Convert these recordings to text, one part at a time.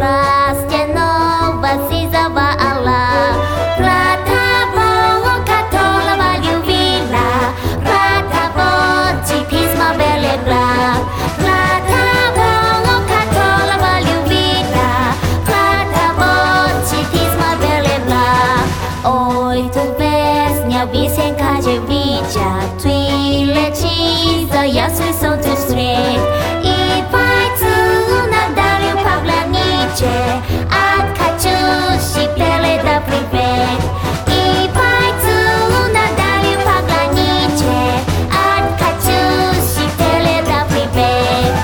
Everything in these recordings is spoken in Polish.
Krasnyanova si zavala Ratavo katola ljubila Ratavo ci pisma velebla Ratavo katola ljubila Ratavo ci pisma velebla Oj tu pesnia piosenka dziewicia Tyle ci za jasny są tu strych I fajcu nadal pawlanicie At kaczusi plele da privet I fajcu nadal pawlanicie At kaczusi plele da privet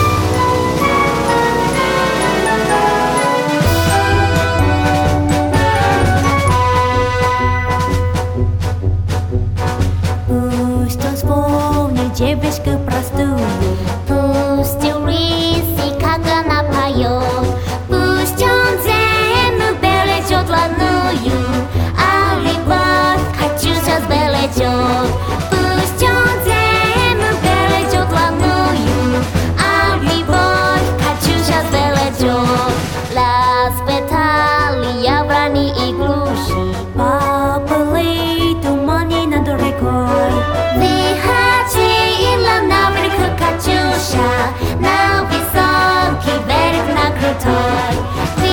Пусть он вспомнит девочку простую Пусть улицы, как она поет Пусть он землю бережет родную А любовь хочу сейчас бережет Пусть он землю бережет родную А любовь хочу сейчас бережет Las petali брани и глуши Поплыли туманы над рекой Выходила на берег Катюша На высокий берег на крутой